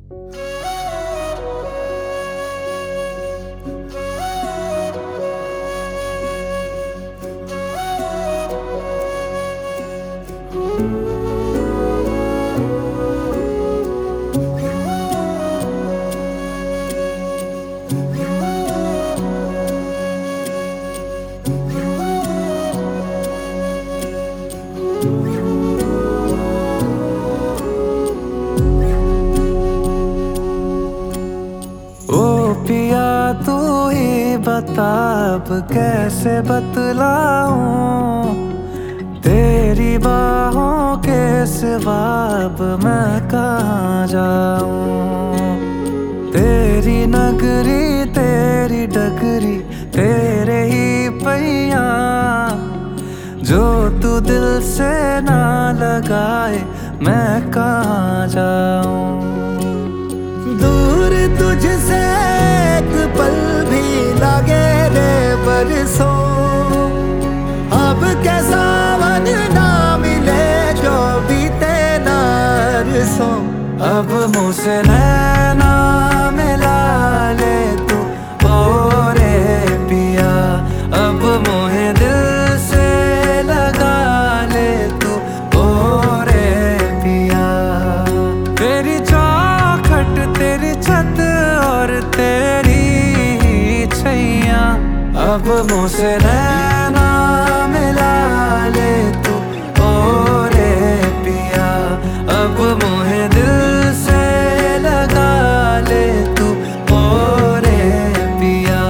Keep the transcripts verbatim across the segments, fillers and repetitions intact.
ओ पिया तू ही बता अब कैसे बतलाऊं, तेरी बाहों के सिवा अब मैं कहाँ जाऊं। तेरी नगरी तेरी डगरी तेरे ही पैया, जो तू दिल से ना लगाए मैं कहाँ जाऊं। दूर तुझसे एक पल भी लगे रे बरसों, अब क्या सावन ना मिले जो बीते ना अरसों। अब मुझसे नैना मिला ले तू ओ रे पिया, अब मोहे दिल से लगा ले तू ओ रे पिया। तेरी चौखट तेरी छत और तेरी छैया, अब मुझसे नैना मिला ले तू ओ रे पिया, अब मोहे दिल से लगा ले तू ओ रे पिया।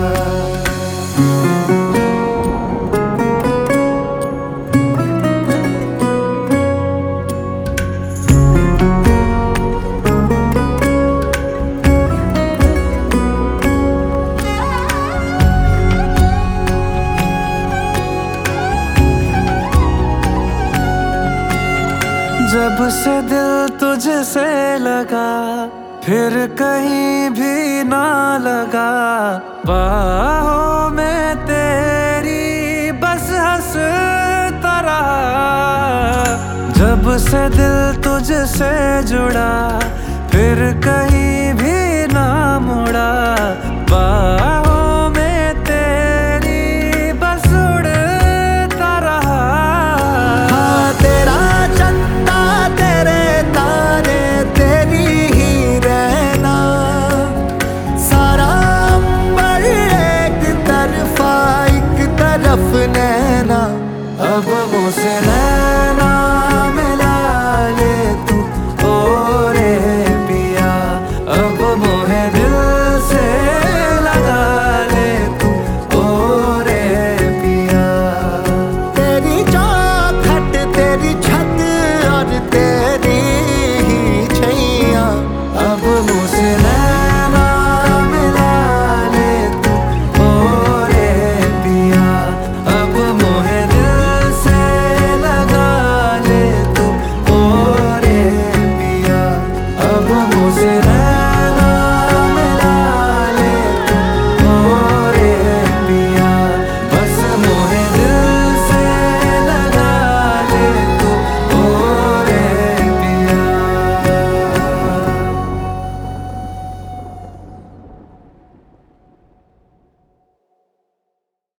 जब से दिल तुझसे लगा फिर कहीं भी ना लगा, बाहों में तेरी बस हंसता रहा। जब से दिल तुझसे जुड़ा फिर कहीं